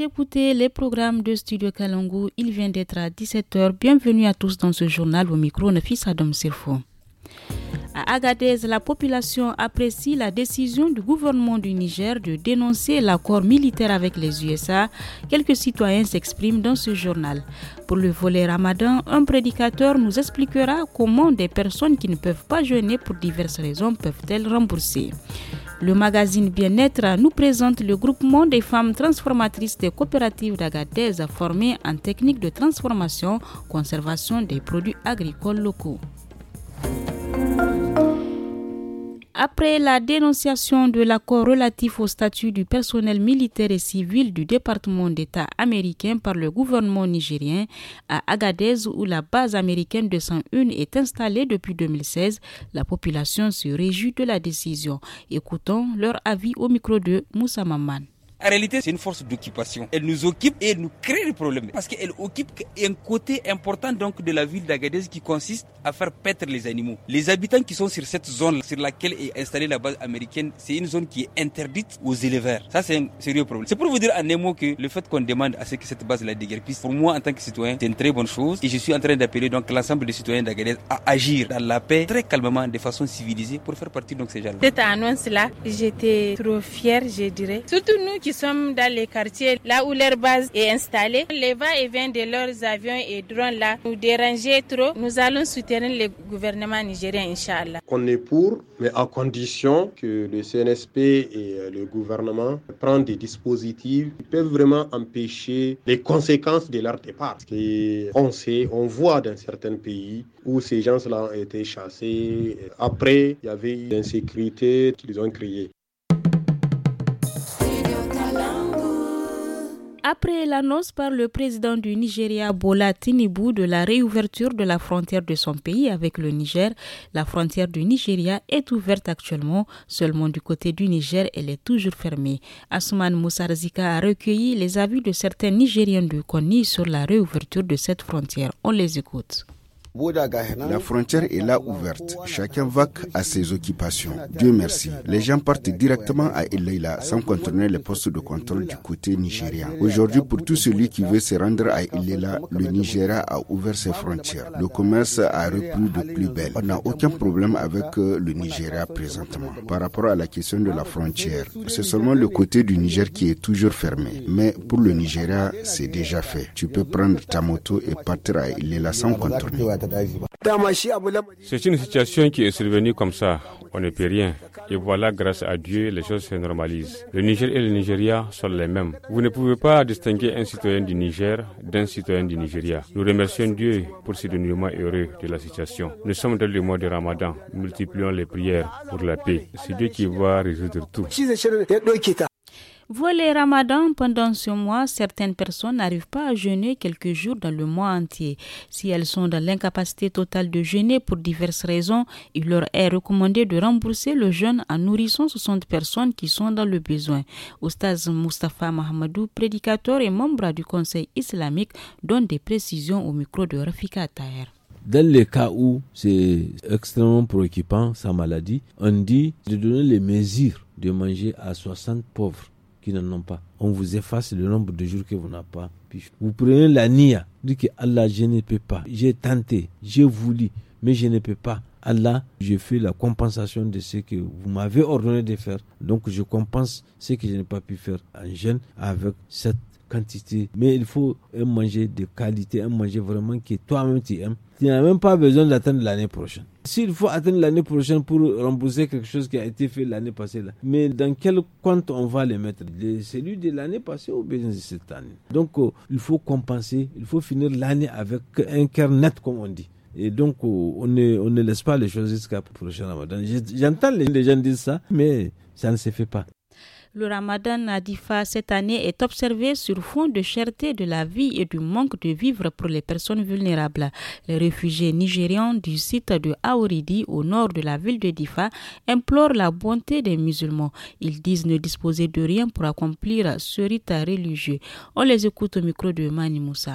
d'écouter les programmes de Studio Kalangu. Il vient d'être à 17h. Bienvenue à tous dans ce journal. Au micro, Nafis Adam Sirfo. À Agadez, la population apprécie la décision du gouvernement du Niger de dénoncer l'accord militaire avec les USA. Quelques citoyens s'expriment dans ce journal. Pour le volet Ramadan, un prédicateur nous expliquera comment des personnes qui ne peuvent pas jeûner pour diverses raisons peuvent-elles rembourser. Le magazine Bien-être nous présente le groupement des femmes transformatrices des coopératives d'Agadez formées en technique de transformation, conservation des produits agricoles locaux. Après la dénonciation de l'accord relatif au statut du personnel militaire et civil du département d'État américain par le gouvernement nigérien à Agadez où la base américaine 201 est installée depuis 2016, la population se réjouit de la décision. Écoutons leur avis au micro de Moussa Maman. En réalité, c'est une force d'occupation. Elle nous occupe et elle nous crée des problèmes. Parce qu'elle occupe un côté important donc de la ville d'Agadez qui consiste à faire paître les animaux. Les habitants qui sont sur cette zone sur laquelle est installée la base américaine, c'est une zone qui est interdite aux éleveurs. Ça, c'est un sérieux problème. C'est pour vous dire en un mot que le fait qu'on demande à ce que cette base la déguerpisse, pour moi en tant que citoyen, c'est une très bonne chose. Et je suis en train d'appeler donc l'ensemble des citoyens d'Agadez à agir dans la paix, très calmement, de façon civilisée, pour faire partie de ces gens-là. Cette annonce-là, j'étais trop fière, je dirais. Surtout nous qui sommes dans les quartiers là où leur base est installée. Les va-et-vient de leurs avions et drones là nous dérangeaient trop. Nous allons soutenir le gouvernement nigérien, Inch'Allah. On est pour, mais à condition que le CNSP et le gouvernement prennent des dispositifs qui peuvent vraiment empêcher les conséquences de leur départ. Parce on voit dans certains pays où ces gens-là ont été chassés. Après, il y avait eu l'insécurité qu'ils ont créée. Après l'annonce par le président du Nigeria, Bola Tinubu, de la réouverture de la frontière de son pays avec le Niger, la frontière du Nigeria est ouverte actuellement. Seulement du côté du Niger, elle est toujours fermée. Asuman Moussarzika a recueilli les avis de certains Nigériens de Konni sur la réouverture de cette frontière. On les écoute. La frontière est là ouverte. Chacun vaque à ses occupations. Dieu merci. Les gens partent directement à Ilela sans contourner les postes de contrôle du côté nigérien. Aujourd'hui, pour tout celui qui veut se rendre à Ilela, le Nigeria a ouvert ses frontières. Le commerce a repris de plus belle. On n'a aucun problème avec le Nigeria présentement. Par rapport à la question de la frontière, c'est seulement le côté du Niger qui est toujours fermé. Mais pour le Nigeria, c'est déjà fait. Tu peux prendre ta moto et partir à Ilela sans contourner. C'est une situation qui est survenue comme ça, on ne peut rien. Et voilà, grâce à Dieu, les choses se normalisent. Le Niger et le Nigeria sont les mêmes. Vous ne pouvez pas distinguer un citoyen du Niger d'un citoyen du Nigeria. Nous remercions Dieu pour ce dénouement heureux de la situation. Nous sommes dans le mois de Ramadan. Multiplions les prières pour la paix. C'est Dieu qui va résoudre tout. Volet Ramadan, pendant ce mois, certaines personnes n'arrivent pas à jeûner quelques jours dans le mois entier. Si elles sont dans l'incapacité totale de jeûner pour diverses raisons, il leur est recommandé de rembourser le jeûne en nourrissant 60 personnes qui sont dans le besoin. Oustaz Mustafa Mahamadou, prédicateur et membre du Conseil islamique, donne des précisions au micro de Rafika Taher. Dans les cas où c'est extrêmement préoccupant, sa maladie, on dit de donner les mesures de manger à 60 pauvres qui n'en ont pas. On vous efface le nombre de jours que vous n'avez pas. Puis vous prenez la niya, dites que Allah, je ne peux pas. J'ai tenté, j'ai voulu, mais je ne peux pas. Allah, je fais la compensation de ce que vous m'avez ordonné de faire. Donc je compense ce que je n'ai pas pu faire en jeûne avec cette quantité. Mais il faut un manger de qualité, un manger vraiment que toi-même tu aimes. Tu n'as même pas besoin d'attendre l'année prochaine. S'il faut attendre l'année prochaine pour rembourser quelque chose qui a été fait l'année passée, là, mais dans quel compte on va les mettre? Celui de l'année passée ou bien de cette année? Donc, il faut compenser, il faut finir l'année avec un cœur net, comme on dit. Et donc, on ne laisse pas les choses jusqu'à prochain Ramadan. J'entends les gens dire ça, mais ça ne se fait pas. Le Ramadan à Difa cette année est observé sur fond de cherté de la vie et du manque de vivres pour les personnes vulnérables. Les réfugiés nigérians du site de Aoridi au nord de la ville de Difa implorent la bonté des musulmans. Ils disent ne disposer de rien pour accomplir ce rite religieux. On les écoute au micro de Mani Moussa.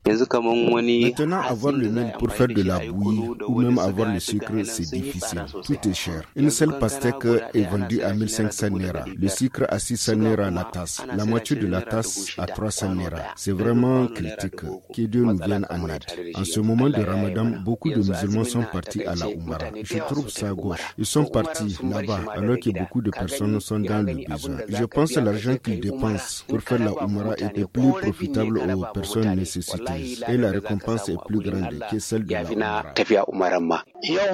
Maintenant, avoir le miel pour faire de la bouillie ou même avoir le sucre, c'est difficile. Tout est cher. Une seule pastèque est vendue à 1500 naira. Le sucre à 600 naira la tasse. La moitié de la tasse à 300 naira. C'est vraiment critique. Que Dieu nous vienne en aide. En ce moment de Ramadan, beaucoup de musulmans sont partis à la Oumara. Je trouve ça gauche. Ils sont partis là-bas alors que beaucoup de personnes sont dans le besoin. Je pense que l'argent qu'ils dépensent pour faire la Oumara est plus profitable aux personnes nécessiteuses et la récompense est plus grande que celle de la Oumara.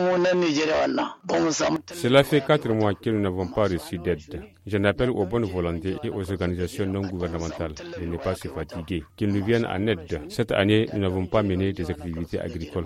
Cela fait 4 mois que nous n'avons pas reçu d'aide. J'en appelle aux bonnes volontés et aux organisations non gouvernementales de ne pas se fatiguer, qu'ils nous viennent en aide. Cette année, nous n'avons pas mené des activités agricoles.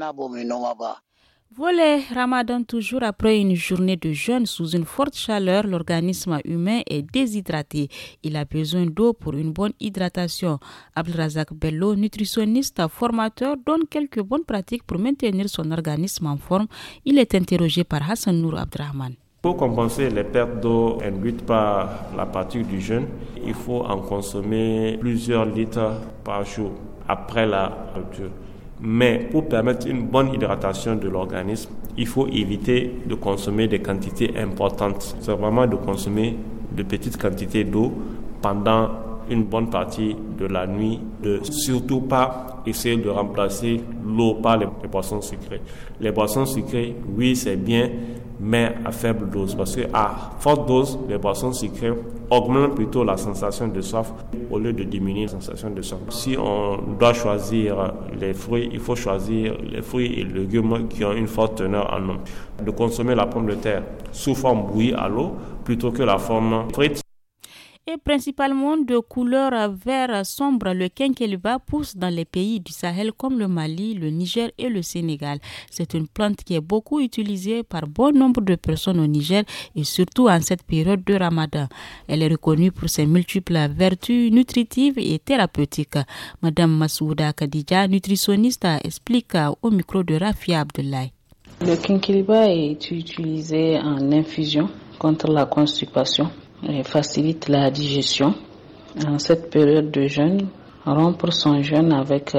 Volet Ramadan, toujours après une journée de jeûne sous une forte chaleur, l'organisme humain est déshydraté. Il a besoin d'eau pour une bonne hydratation. Abdelrazak Bello, nutritionniste formateur, donne quelques bonnes pratiques pour maintenir son organisme en forme. Il est interrogé par Hassan Nour Abdrahman. Pour compenser les pertes d'eau induites par la pratique du jeûne, il faut en consommer plusieurs litres par jour après la rupture. Mais pour permettre une bonne hydratation de l'organisme, il faut éviter de consommer des quantités importantes. C'est vraiment de consommer de petites quantités d'eau pendant une bonne partie de la nuit. De surtout pas essayer de remplacer l'eau par les boissons sucrées. Les boissons sucrées, oui, c'est bien, mais à faible dose. Parce qu'à forte dose, les boissons sucrées augmentent plutôt la sensation de soif au lieu de diminuer la sensation de soif. Si on doit choisir les fruits, il faut choisir les fruits et légumes qui ont une forte teneur en eau. De consommer la pomme de terre sous forme bouillie à l'eau plutôt que la forme frite. Et principalement de couleur vert sombre, le quinqueliba pousse dans les pays du Sahel comme le Mali, le Niger et le Sénégal. C'est une plante qui est beaucoup utilisée par bon nombre de personnes au Niger et surtout en cette période de Ramadan. Elle est reconnue pour ses multiples vertus nutritives et thérapeutiques. Madame Masouda Kadija, nutritionniste, explique au micro de Rafia Abdoulaye. Le quinqueliba est utilisé en infusion contre la constipation. Et facilite la digestion. En cette période de jeûne, rompre son jeûne avec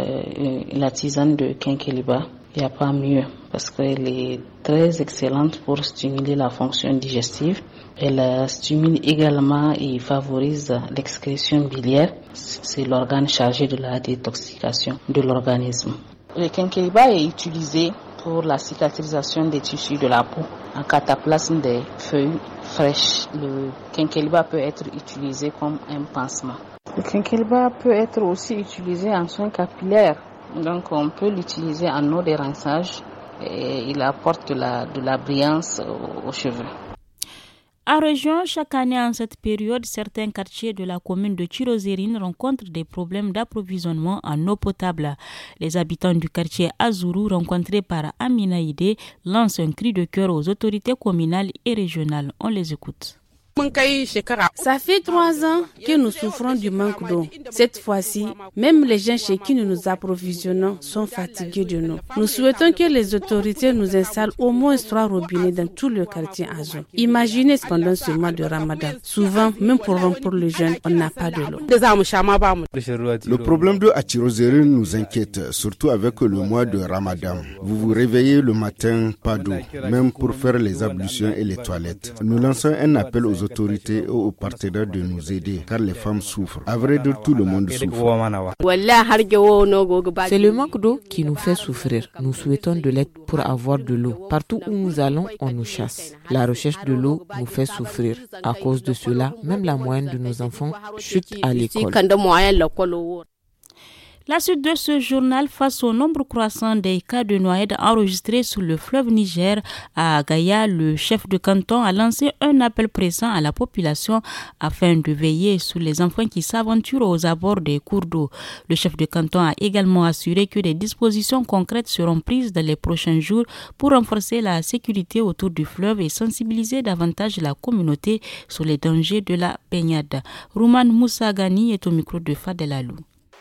la tisane de quinqueliba, il n'y a pas mieux parce qu'elle est très excellente pour stimuler la fonction digestive. Elle stimule également et favorise l'excrétion biliaire. C'est l'organe chargé de la détoxication de l'organisme. Le quinqueliba est utilisé pour la cicatrisation des tissus de la peau en cataplasme des feuilles fraîches. Le quinqueliba peut être utilisé comme un pansement. Le quinqueliba peut être aussi utilisé en soins capillaires. Donc on peut l'utiliser en eau de rinçage et il apporte de la brillance aux cheveux. En région, chaque année en cette période, certains quartiers de la commune de Tirozérine rencontrent des problèmes d'approvisionnement en eau potable. Les habitants du quartier Azuru, rencontrés par Amina Ide, lancent un cri de cœur aux autorités communales et régionales. On les écoute. Ça fait 3 ans que nous souffrons du manque d'eau. Cette fois-ci, même les gens chez qui nous nous approvisionnons sont fatigués de nous. Nous souhaitons que les autorités nous installent au moins 3 robinets dans tout le quartier Azou. Imaginez pendant ce mois de Ramadan. Souvent, même pour rompre le jeûne, on n'a pas de l'eau. Le problème d'eau à Tirozérine nous inquiète, surtout avec le mois de Ramadan. Vous vous réveillez le matin, pas d'eau, même pour faire les ablutions et les toilettes. Nous lançons un appel aux autorités et aux partenaires de nous aider, car les femmes souffrent. À vrai dire, tout le monde souffre. C'est le manque d'eau qui nous fait souffrir. Nous souhaitons de l'aide pour avoir de l'eau. Partout où nous allons, on nous chasse. La recherche de l'eau nous fait souffrir. À cause de cela, même la moyenne de nos enfants chute à l'école. La suite de ce journal, face au nombre croissant des cas de noyades enregistrés sur le fleuve Niger, à Gaïa, le chef de canton a lancé un appel pressant à la population afin de veiller sur les enfants qui s'aventurent aux abords des cours d'eau. Le chef de canton a également assuré que des dispositions concrètes seront prises dans les prochains jours pour renforcer la sécurité autour du fleuve et sensibiliser davantage la communauté sur les dangers de la baignade. Rouman Moussa Gani est au micro de Fadel Alou.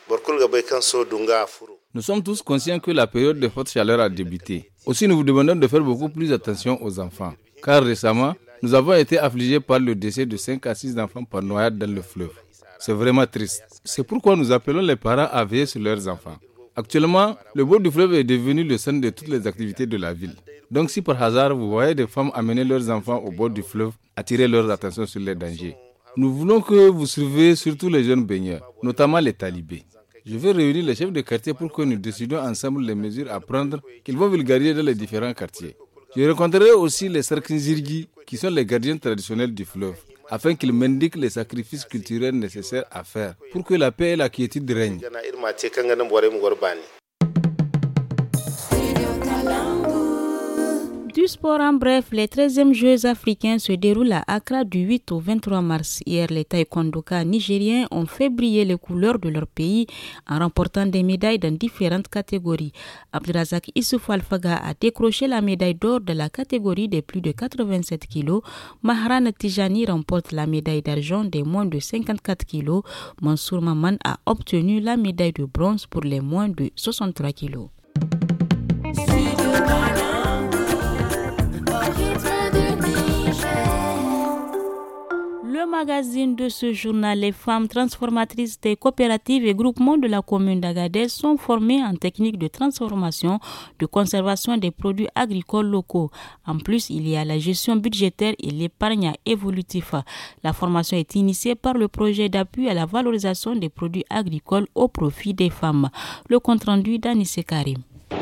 Nous sommes tous conscients que la période de forte chaleur a débuté. Aussi, nous vous demandons de faire beaucoup plus attention aux enfants. Car récemment, nous avons été affligés par le décès de 5 à 6 enfants par noyade dans le fleuve. C'est vraiment triste. C'est pourquoi nous appelons les parents à veiller sur leurs enfants. Actuellement, le bord du fleuve est devenu le centre de toutes les activités de la ville. Donc si par hasard vous voyez des femmes amener leurs enfants au bord du fleuve, attirez leur attention sur les dangers. Nous voulons que vous surveillez surtout les jeunes baigneurs, notamment les talibés. Je vais réunir les chefs de quartier pour que nous décidions ensemble les mesures à prendre qu'ils vont vulgariser dans les différents quartiers. Je rencontrerai aussi les Sarkinzirgi, qui sont les gardiens traditionnels du fleuve, afin qu'ils m'indiquent les sacrifices culturels nécessaires à faire pour que la paix et la quiétude règnent. Du sport en bref, les 13e Jeux africains se déroulent à Accra du 8 au 23 mars. Hier, les taekwondokas nigériens ont fait briller les couleurs de leur pays en remportant des médailles dans différentes catégories. Abdrazak Issoufou Alfaga a décroché la médaille d'or de la catégorie des plus de 87 kg. Mahran Tijani remporte la médaille d'argent des moins de 54 kg. Mansour Maman a obtenu la médaille de bronze pour les moins de 63 kg. Le magazine de ce journal, les femmes transformatrices des coopératives et groupements de la commune d'Agadez sont formées en techniques de transformation, de conservation des produits agricoles locaux. En plus, il y a la gestion budgétaire et l'épargne évolutive. La formation est initiée par le projet d'appui à la valorisation des produits agricoles au profit des femmes. Le compte rendu d'Anissé Karim.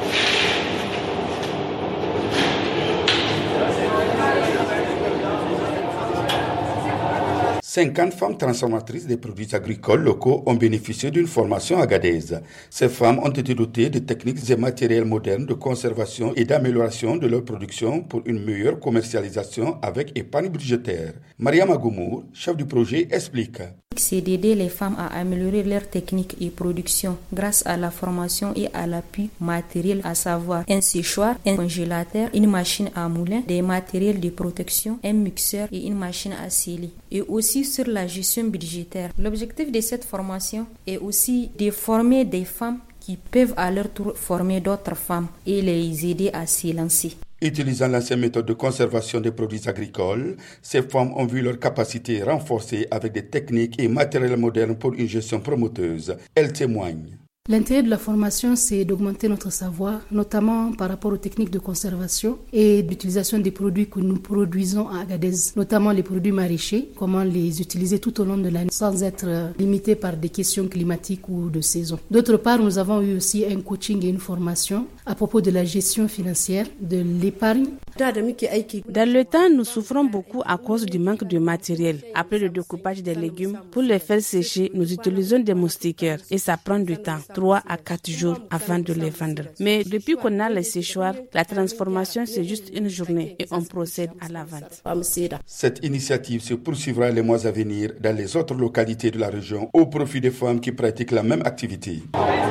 50 femmes transformatrices des produits agricoles locaux ont bénéficié d'une formation à Agadez. Ces femmes ont été dotées de techniques et matériels modernes de conservation et d'amélioration de leur production pour une meilleure commercialisation avec épargne budgétaire. Mariam Agoumour, chef du projet, explique. C'est d'aider les femmes à améliorer leurs techniques et production grâce à la formation et à l'appui matériel, à savoir un séchoir, un congélateur, une machine à moulin, des matériels de protection, un mixeur et une machine à sceller. Et aussi sur la gestion budgétaire. L'objectif de cette formation est aussi de former des femmes qui peuvent à leur tour former d'autres femmes et les aider à s'y lancer. Utilisant l'ancienne méthode de conservation des produits agricoles, ces femmes ont vu leurs capacités renforcées avec des techniques et matériels modernes pour une gestion promoteuse. Elles témoignent. L'intérêt de la formation, c'est d'augmenter notre savoir, notamment par rapport aux techniques de conservation et d'utilisation des produits que nous produisons à Agadez, notamment les produits maraîchers, comment les utiliser tout au long de l'année sans être limités par des questions climatiques ou de saison. D'autre part, nous avons eu aussi un coaching et une formation à propos de la gestion financière, de l'épargne. Dans le temps, nous souffrons beaucoup à cause du manque de matériel. Après le découpage des légumes, pour les faire sécher, nous utilisons des moustiquaires et ça prend du temps. 3 à 4 jours avant de les vendre. Mais depuis qu'on a les séchoirs, la transformation c'est juste une journée et on procède à la vente. Cette initiative se poursuivra les mois à venir dans les autres localités de la région au profit des femmes qui pratiquent la même activité.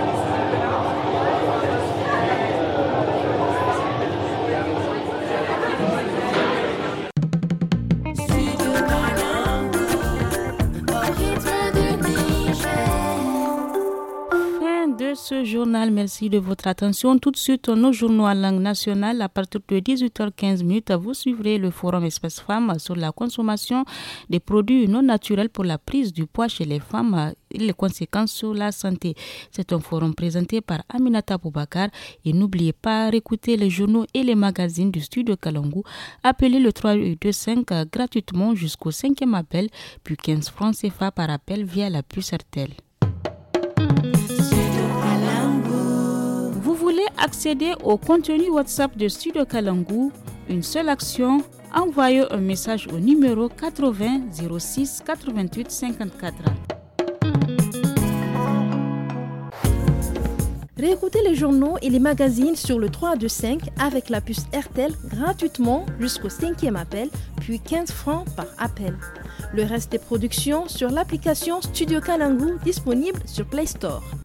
Ce journal, merci de votre attention. Tout de suite, nos journaux en langue nationale. À partir de 18h15, vous suivrez le forum Espace Femmes sur la consommation des produits non naturels pour la prise du poids chez les femmes et les conséquences sur la santé. C'est un forum présenté par Aminata Boubacar. Et n'oubliez pas de réécouter les journaux et les magazines du studio Kalangu. Appelez le 325 gratuitement jusqu'au 5e appel, puis 15 francs CFA par appel via la puce RTL. Vous voulez accéder au contenu WhatsApp de Studio Kalangu? Une seule action, envoyez un message au numéro 80 06 88 54. Réécoutez les journaux et les magazines sur le 325 avec la puce RTL gratuitement jusqu'au 5e appel, puis 15 francs par appel. Le reste des productions sur l'application Studio Kalangu disponible sur Play Store.